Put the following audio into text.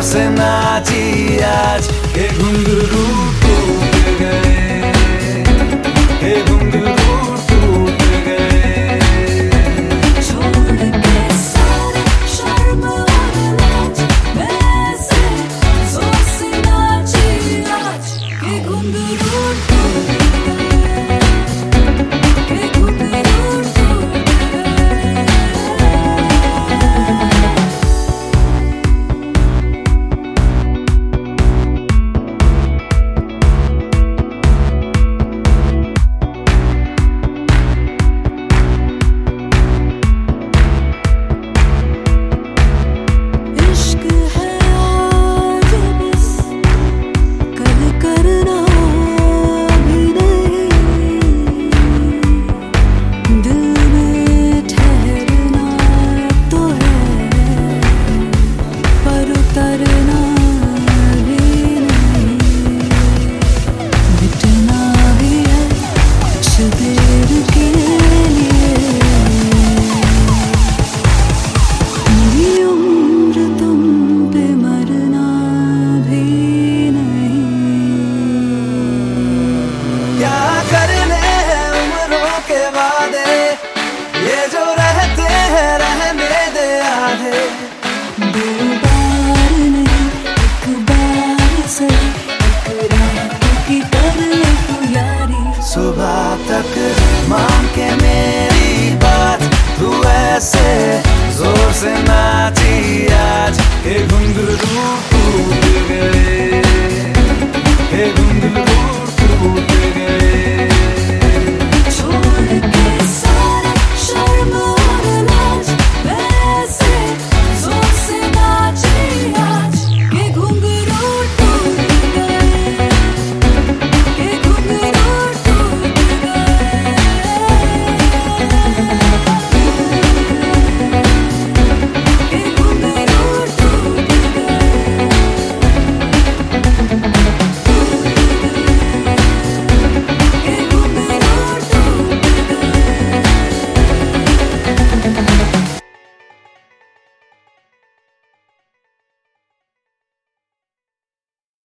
से नाची आज के घुंघरू टूट गए, के घुंघरू टूट गए। छोड़ के सारे शर्म और लाज, मैं से जोर से नाची आज के घुंघरू टूट गए, के घुंघरू टूट गए। इश्क है आज बस, कल करना भी नहीं, दिल में ठहरना तो है, पर उतरना भी नहीं, मिटना भी है कुछ देर के लिए। मेरी उम्र तुम पे मरना भी नहीं। क्या करने हैं उम्रों के वादे, ये जो रहते हैं रहने दे आधे। दो बार नहीं एक बार सही, एक रात की कर ले तू यारी। सुबह तक मान के मेरी बात, तू ऐसे जोर से ना